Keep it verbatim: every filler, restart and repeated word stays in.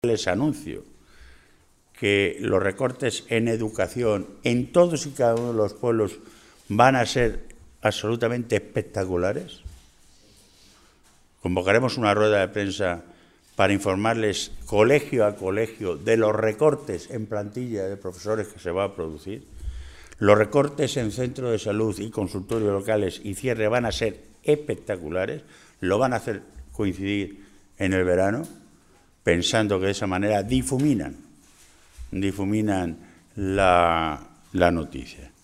Les anuncio que los recortes en educación en todos y cada uno de los pueblos van a ser absolutamente espectaculares. Convocaremos una rueda de prensa para informarles colegio a colegio de los recortes en plantilla de profesores que se va a producir. Los recortes en centros de salud y consultorios locales y cierre van a ser espectaculares, lo van a hacer coincidir en el verano, pensando que de esa manera difuminan, difuminan la, la noticia.